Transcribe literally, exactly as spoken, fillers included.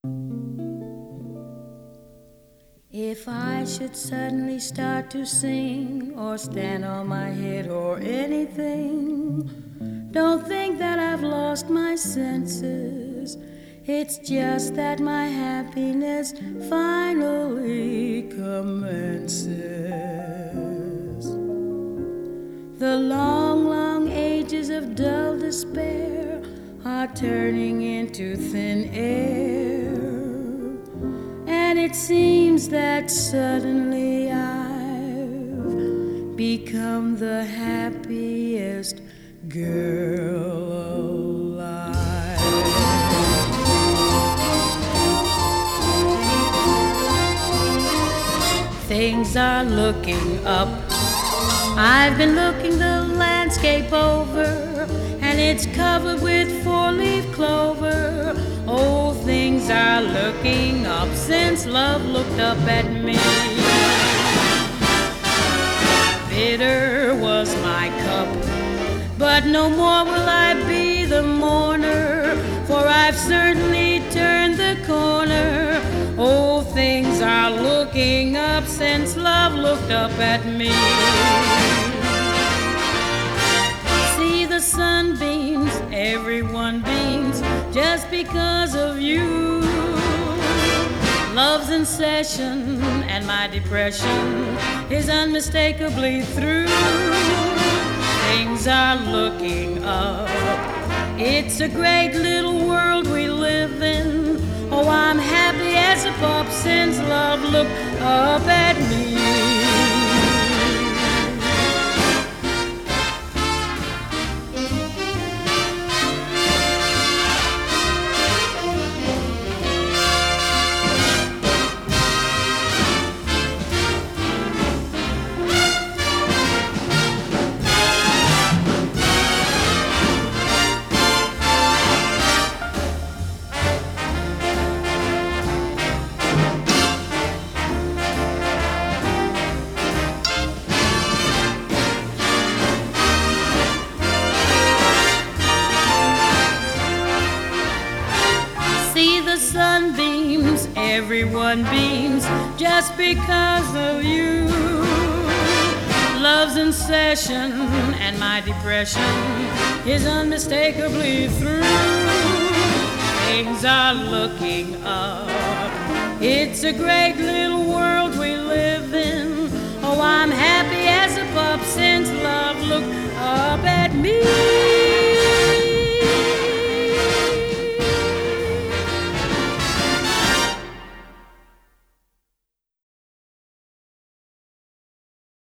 If I should suddenly start to sing or stand on my head or anything, don't think that I've lost my senses. It's just that my happiness finally commences. The long, long ages of dull despair are turning into thin air, and it seems that suddenly I've become the happiest girl alive. Things are looking up. I've been looking the landscape over, and it's covered with four-leaf clover. Oh, things are looking up since love looked up at me. Bitter was my cup, but no more will I be the mourner, for I've certainly turned the corner. Oh, things are looking up since love looked up at me. See the sunbeams, everyone beams just because of you. Love's in session and my depression is unmistakably through. Things are looking up. It's a great little world we live in. Oh, I'm happy as a pup since love looked up at me. Sunbeams, everyone beams just because of you. Love's in session and my depression is unmistakably through. Things are looking up. It's a great little world we live in. Oh, I'm happy as a pup since love looked up at me.